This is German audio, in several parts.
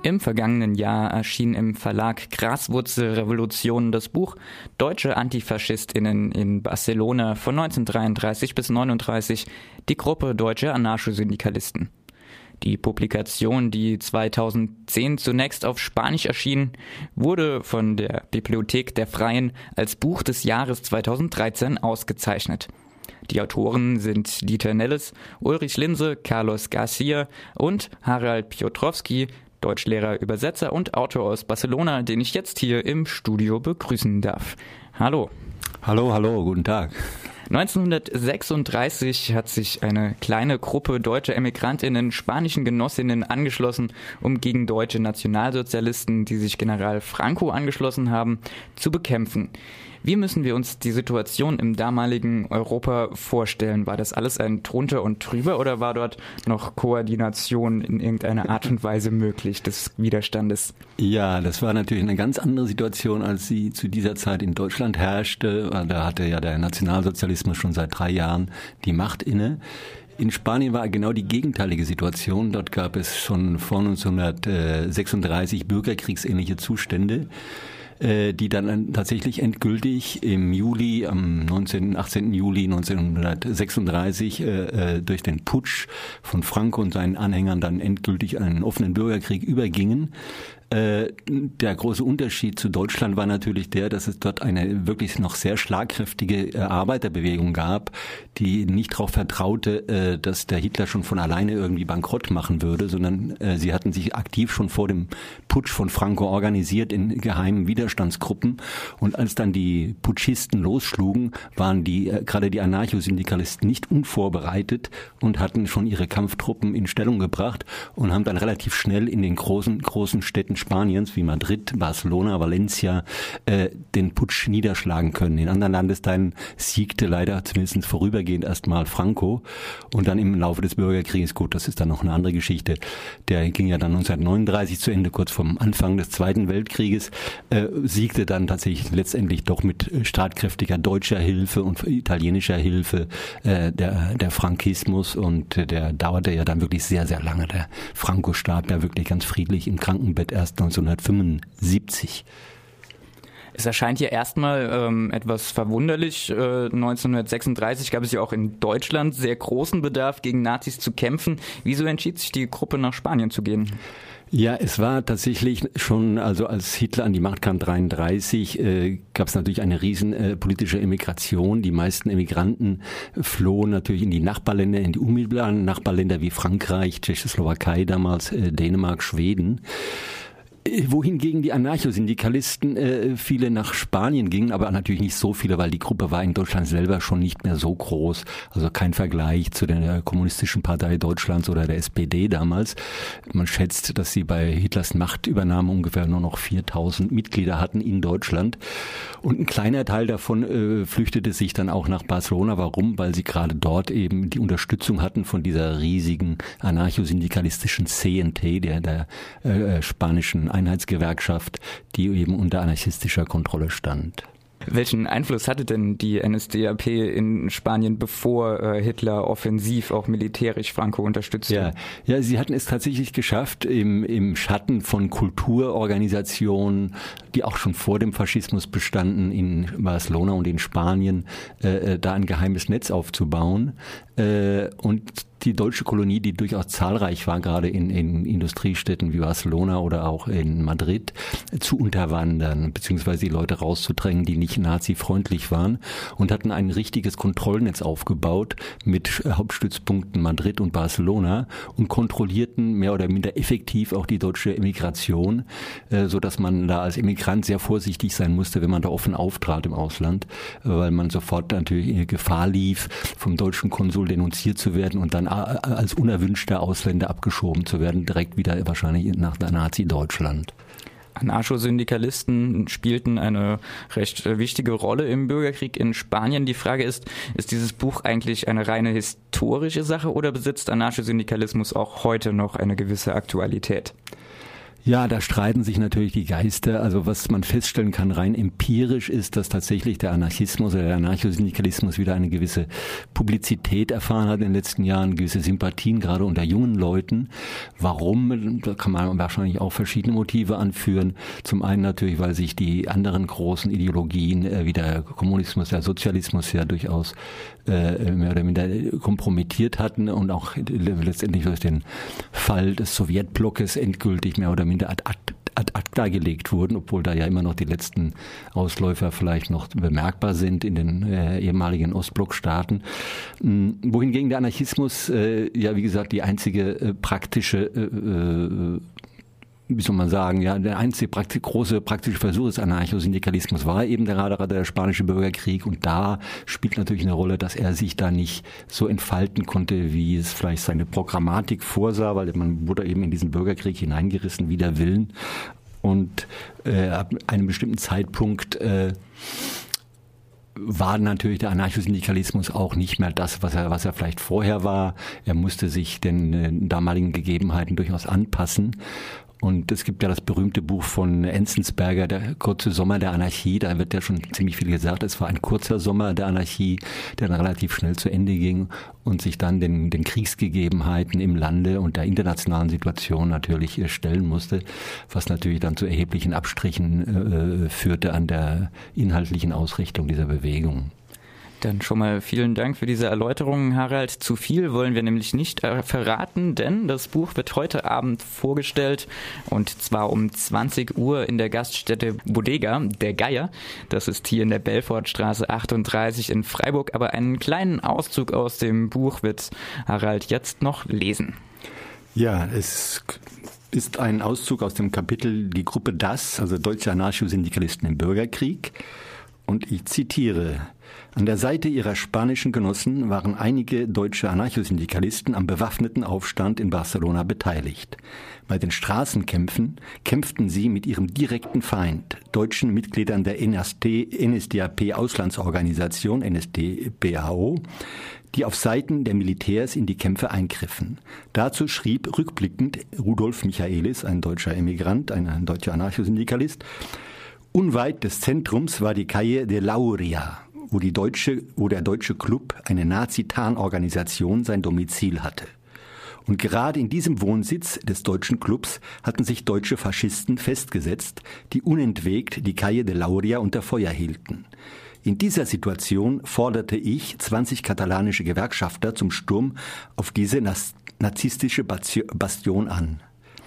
Im vergangenen Jahr erschien im Verlag Graswurzelrevolution das Buch Deutsche AntifaschistInnen in Barcelona von 1933 bis 1939, die Gruppe Deutsche Anarchosyndikalisten. Die Publikation, die 2010 zunächst auf Spanisch erschien, wurde von der Bibliothek der Freien als Buch des Jahres 2013 ausgezeichnet. Die Autoren sind Dieter Nelles, Ulrich Linse, Carlos Garcia und Harald Piotrowski, Deutschlehrer, Übersetzer und Autor aus Barcelona, den ich jetzt hier im Studio begrüßen darf. Hallo. Hallo, guten Tag. 1936 hat sich eine kleine Gruppe deutscher Emigrantinnen spanischen Genossinnen angeschlossen, um gegen deutsche Nationalsozialisten, die sich General Franco angeschlossen haben, zu bekämpfen. Wie müssen wir uns die Situation im damaligen Europa vorstellen? War das alles ein Drunter und Drüber oder war dort noch Koordination in irgendeiner Art und Weise möglich des Widerstandes? Ja, das war natürlich eine ganz andere Situation, als sie zu dieser Zeit in Deutschland herrschte. Da hatte ja der Nationalsozialismus schon seit 3 Jahren die Macht inne. In Spanien war genau die gegenteilige Situation. Dort gab es schon vor 1936 bürgerkriegsähnliche Zustände, die dann tatsächlich endgültig im Juli, am 18. Juli 1936 durch den Putsch von Franco und seinen Anhängern dann endgültig einen offenen Bürgerkrieg übergingen. Der große Unterschied zu Deutschland war natürlich der, dass es dort eine wirklich noch sehr schlagkräftige Arbeiterbewegung gab, die nicht darauf vertraute, dass der Hitler schon von alleine irgendwie bankrott machen würde, sondern sie hatten sich aktiv schon vor dem Putsch von Franco organisiert in geheimen Widerstandsgruppen. Und als dann die Putschisten losschlugen, waren gerade die Anarchosyndikalisten nicht unvorbereitet und hatten schon ihre Kampftruppen in Stellung gebracht und haben dann relativ schnell in den großen Städten Spaniens wie Madrid, Barcelona, Valencia den Putsch niederschlagen können. In anderen Landesteilen siegte leider zumindest vorübergehend erstmal Franco und dann im Laufe des Bürgerkrieges, gut, das ist dann noch eine andere Geschichte, der ging ja dann 1939 zu Ende, kurz vom Anfang des Zweiten Weltkrieges, siegte dann tatsächlich letztendlich doch mit tatkräftiger deutscher Hilfe und italienischer Hilfe der Frankismus und der dauerte ja dann wirklich sehr, sehr lange. Der Franco starb ja wirklich ganz friedlich im Krankenbett erst 1975. Es erscheint ja erstmal etwas verwunderlich. 1936 gab es ja auch in Deutschland sehr großen Bedarf, gegen Nazis zu kämpfen. Wieso entschied sich die Gruppe, nach Spanien zu gehen? Ja, es war tatsächlich schon, also als Hitler an die Macht kam, 1933, gab es natürlich eine riesen politische Emigration. Die meisten Emigranten flohen natürlich in die Nachbarländer, in die unmittelbaren Nachbarländer wie Frankreich, Tschechoslowakei damals, Dänemark, Schweden. Wohingegen die Anarchosyndikalisten viele nach Spanien gingen, aber natürlich nicht so viele, weil die Gruppe war in Deutschland selber schon nicht mehr so groß. Also kein Vergleich zu der Kommunistischen Partei Deutschlands oder der SPD damals. Man schätzt, dass sie bei Hitlers Machtübernahme ungefähr nur noch 4.000 Mitglieder hatten in Deutschland. Und ein kleiner Teil davon flüchtete sich dann auch nach Barcelona. Warum? Weil sie gerade dort eben die Unterstützung hatten von dieser riesigen anarchosyndikalistischen CNT, der spanischen Einheitsgewerkschaft, die eben unter anarchistischer Kontrolle stand. Welchen Einfluss hatte denn die NSDAP in Spanien, bevor Hitler offensiv auch militärisch Franco unterstützte? Ja, sie hatten es tatsächlich geschafft, im Schatten von Kulturorganisationen, die auch schon vor dem Faschismus bestanden, in Barcelona und in Spanien, da ein geheimes Netz aufzubauen. Und die deutsche Kolonie, die durchaus zahlreich war, gerade in Industriestädten wie Barcelona oder auch in Madrid, zu unterwandern, beziehungsweise die Leute rauszudrängen, die nicht nazi-freundlich waren, und hatten ein richtiges Kontrollnetz aufgebaut mit Hauptstützpunkten Madrid und Barcelona und kontrollierten mehr oder minder effektiv auch die deutsche Emigration, so dass man da als Emigrant sehr vorsichtig sein musste, wenn man da offen auftrat im Ausland, weil man sofort natürlich Gefahr lief, vom deutschen Konsul denunziert zu werden und dann als unerwünschter Ausländer abgeschoben zu werden, direkt wieder wahrscheinlich nach Nazi-Deutschland. Anarchosyndikalisten spielten eine recht wichtige Rolle im Bürgerkrieg in Spanien. Die Frage ist dieses Buch eigentlich eine reine historische Sache oder besitzt Anarchosyndikalismus auch heute noch eine gewisse Aktualität? Ja, da streiten sich natürlich die Geister. Also was man feststellen kann, rein empirisch ist, dass tatsächlich der Anarchismus oder der Anarchosyndikalismus wieder eine gewisse Publizität erfahren hat in den letzten Jahren, gewisse Sympathien, gerade unter jungen Leuten. Warum? Da kann man wahrscheinlich auch verschiedene Motive anführen. Zum einen natürlich, weil sich die anderen großen Ideologien wie der Kommunismus, der Sozialismus ja durchaus mehr oder minder kompromittiert hatten und auch letztendlich durch den Fall des Sowjetblockes endgültig mehr oder minder ad acta gelegt wurden, obwohl da ja immer noch die letzten Ausläufer vielleicht noch bemerkbar sind in den ehemaligen Ostblockstaaten. Wohingegen der Anarchismus ja, wie gesagt, die einzige praktische wie soll man sagen, ja, der einzige große praktische Versuch des Anarchosyndikalismus war eben gerade der spanische Bürgerkrieg, und da spielt natürlich eine Rolle, dass er sich da nicht so entfalten konnte, wie es vielleicht seine Programmatik vorsah, weil man wurde eben in diesen Bürgerkrieg hineingerissen wider Willen, und ab einem bestimmten Zeitpunkt war natürlich der Anarchosyndikalismus auch nicht mehr das, was er vielleicht vorher war. Er musste sich den damaligen Gegebenheiten durchaus anpassen. Und es gibt ja das berühmte Buch von Enzensberger, der kurze Sommer der Anarchie. Da wird ja schon ziemlich viel gesagt. Es war ein kurzer Sommer der Anarchie, der dann relativ schnell zu Ende ging und sich dann den Kriegsgegebenheiten im Lande und der internationalen Situation natürlich stellen musste, was natürlich dann zu erheblichen Abstrichen führte an der inhaltlichen Ausrichtung dieser Bewegung. Dann schon mal vielen Dank für diese Erläuterungen, Harald. Zu viel wollen wir nämlich nicht verraten, denn das Buch wird heute Abend vorgestellt, und zwar um 20 Uhr in der Gaststätte Bodega, der Geier. Das ist hier in der Belfortstraße 38 in Freiburg, aber einen kleinen Auszug aus dem Buch wird Harald jetzt noch lesen. Ja, es ist ein Auszug aus dem Kapitel Die Gruppe DAS, also Deutsche Anarchosyndikalisten im Bürgerkrieg. Und ich zitiere: An der Seite ihrer spanischen Genossen waren einige deutsche Anarchosyndikalisten am bewaffneten Aufstand in Barcelona beteiligt. Bei den Straßenkämpfen kämpften sie mit ihrem direkten Feind, deutschen Mitgliedern der NSDAP-Auslandsorganisation, NSDAPAO, die auf Seiten der Militärs in die Kämpfe eingriffen. Dazu schrieb rückblickend Rudolf Michaelis, ein deutscher Emigrant, ein deutscher Anarchosyndikalist: Unweit des Zentrums war die Calle de Lauria, wo der deutsche Club, eine Nazi-Tarnorganisation, sein Domizil hatte. Und gerade in diesem Wohnsitz des deutschen Clubs hatten sich deutsche Faschisten festgesetzt, die unentwegt die Calle de Lauria unter Feuer hielten. In dieser Situation forderte ich 20 katalanische Gewerkschafter zum Sturm auf diese narzisstische Bastion an.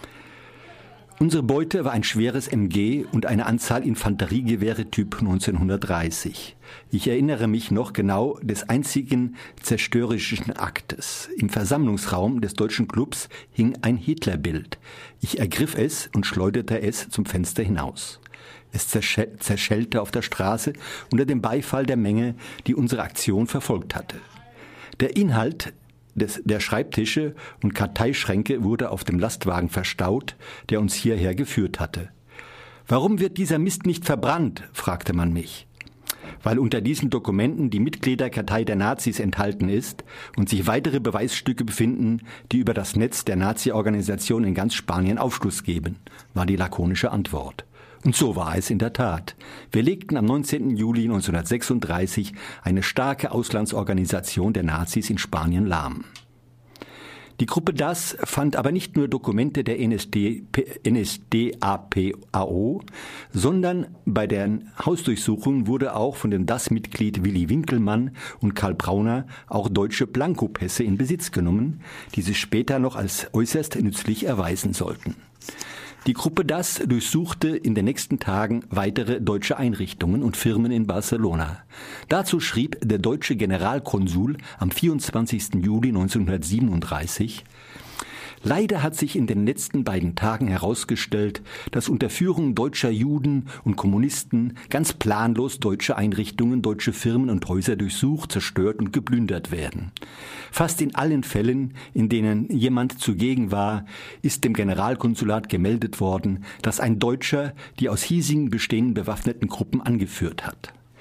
Unsere Beute war ein schweres MG und eine Anzahl Infanteriegewehre Typ 1930. Ich erinnere mich noch genau des einzigen zerstörerischen Aktes. Im Versammlungsraum des deutschen Clubs hing ein Hitlerbild. Ich ergriff es und schleuderte es zum Fenster hinaus. Es zerschellte auf der Straße unter dem Beifall der Menge, die unsere Aktion verfolgt hatte. Der Inhalt der Schreibtische und Karteischränke wurde auf dem Lastwagen verstaut, der uns hierher geführt hatte. »Warum wird dieser Mist nicht verbrannt?« fragte man mich. »Weil unter diesen Dokumenten die Mitgliederkartei der Nazis enthalten ist und sich weitere Beweisstücke befinden, die über das Netz der Nazi-Organisation in ganz Spanien Aufschluss geben«, war die lakonische Antwort. Und so war es in der Tat. Wir legten am 19. Juli 1936 eine starke Auslandsorganisation der Nazis in Spanien lahm. Die Gruppe DAS fand aber nicht nur Dokumente der NSDAPAO, sondern bei den Hausdurchsuchungen wurde auch von dem DAS-Mitglied Willi Winkelmann und Karl Brauner auch deutsche Blankopässe in Besitz genommen, die sich später noch als äußerst nützlich erweisen sollten. Die Gruppe DAS durchsuchte in den nächsten Tagen weitere deutsche Einrichtungen und Firmen in Barcelona. Dazu schrieb der deutsche Generalkonsul am 24. Juli 1937: Leider hat sich in den letzten beiden Tagen herausgestellt, dass unter Führung deutscher Juden und Kommunisten ganz planlos deutsche Einrichtungen, deutsche Firmen und Häuser durchsucht, zerstört und geplündert werden. Fast in allen Fällen, in denen jemand zugegen war, ist dem Generalkonsulat gemeldet worden, dass ein Deutscher die aus hiesigen bestehenden bewaffneten Gruppen angeführt hat.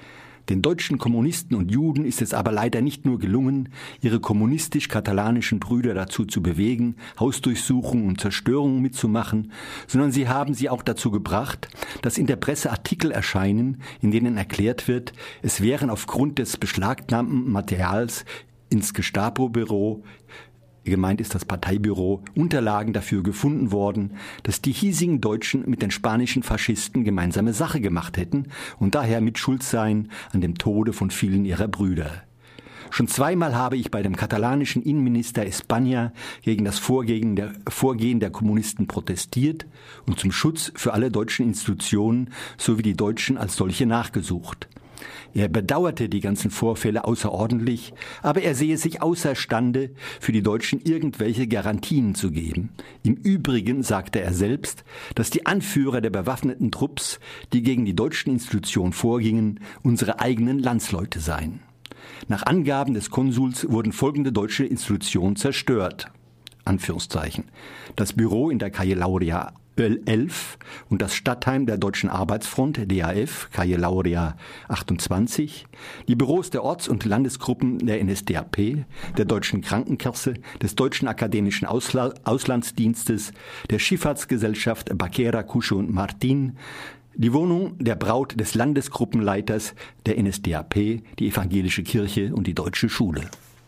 Den deutschen Kommunisten und Juden ist es aber leider nicht nur gelungen, ihre kommunistisch-katalanischen Brüder dazu zu bewegen, Hausdurchsuchungen und Zerstörungen mitzumachen, sondern sie haben sie auch dazu gebracht, dass in der Presse Artikel erscheinen, in denen erklärt wird, es wären aufgrund des beschlagnahmten Materials ins Gestapo-Büro, gemeint ist das Parteibüro, Unterlagen dafür gefunden worden, dass die hiesigen Deutschen mit den spanischen Faschisten gemeinsame Sache gemacht hätten und daher mitschuld seien an dem Tode von vielen ihrer Brüder. Schon zweimal habe ich bei dem katalanischen Innenminister España gegen das Vorgehen der Kommunisten protestiert und zum Schutz für alle deutschen Institutionen sowie die Deutschen als solche nachgesucht. Er bedauerte die ganzen Vorfälle außerordentlich, aber er sehe sich außerstande, für die Deutschen irgendwelche Garantien zu geben. Im Übrigen sagte er selbst, dass die Anführer der bewaffneten Trupps, die gegen die deutschen Institutionen vorgingen, unsere eigenen Landsleute seien. Nach Angaben des Konsuls wurden folgende deutsche Institutionen zerstört. Anführungszeichen. Das Büro in der Calle Lauria 11 und das Stadtheim der Deutschen Arbeitsfront, DAF, Calle Lauria 28, die Büros der Orts- und Landesgruppen der NSDAP, der Deutschen Krankenkasse, des Deutschen Akademischen Auslandsdienstes, der Schifffahrtsgesellschaft Baquera, Cucho und Martin, die Wohnung der Braut des Landesgruppenleiters der NSDAP, die Evangelische Kirche und die Deutsche Schule.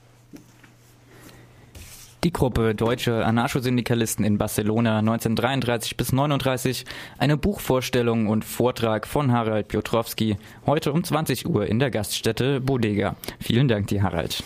Die Gruppe Deutsche Anarchosyndikalisten in Barcelona 1933 bis 1939, eine Buchvorstellung und Vortrag von Harald Piotrowski, heute um 20 Uhr in der Gaststätte Bodega. Vielen Dank dir, Harald.